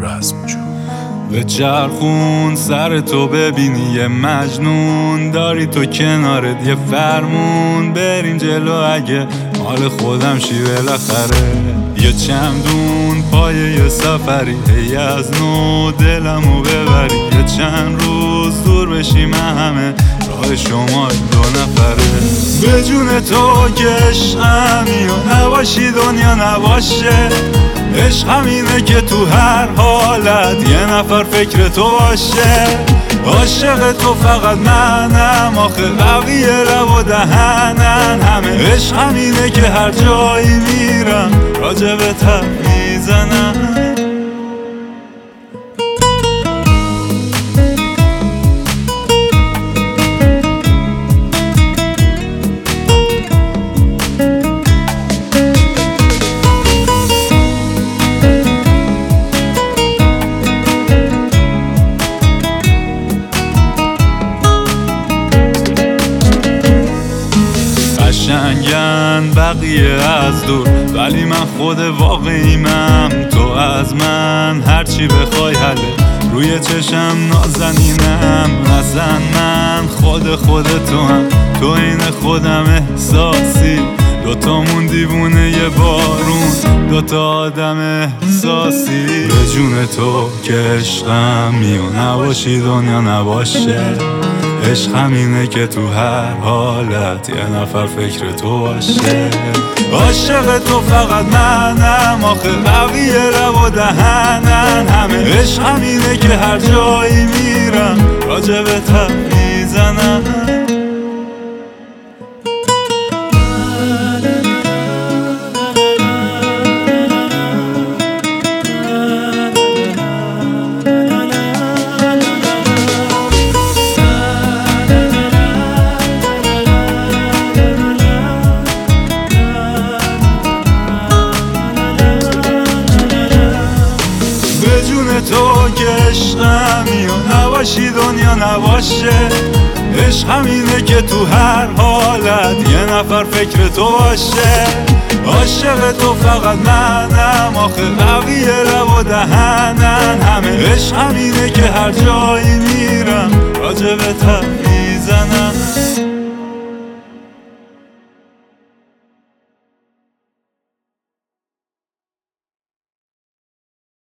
رسم جون. به چرخون سر تو ببینی یه مجنون، داری تو کنارت یه فرمون، بریم جلو اگه مال خودم شی بالاخره. یه چمدون پای یه سفری، هی از نو دلمو ببری، یه چند روز دور بشیم همه راه شما دو نفره. به جون تو که عشقمی و نباشی دنیا نباشه، عشق همینه که تو هر حالت یه نفر فکر تو باشه. عاشق تو فقط منم، آخه بقیه لب و دهنن همه. عشق همینه که هر جایی میرم راجبت حرف میزنم. قشنگن بقیه از دور، ولی من خود واقعیمم. تو از من هرچی بخوای حله، روی چشم نازنینم. نزن من خود تو هم، تو این خودم احساسی. دوتامون دیوونه یه بارون، دوتا آدم احساسی. به جون تو که عشقمی و نباشی دنیا نباشه، عشق همینه که تو هر حالت یه نفر فکر تو باشه. عاشق تو فقط منم، آخه بقیه لب و دهنن همه. عشق همینه که هر جایی میرم راجبت حرف میزنم. تو که عشقمی و نباشی دنیا نباشه، عشق همینه که تو هر حالت یه نفر فکر تو باشه. عاشق تو فقط منم، آخه بقیه لب و دهنن همه. عشق همینه که هر جایی میرم راجبت حرف میزنم.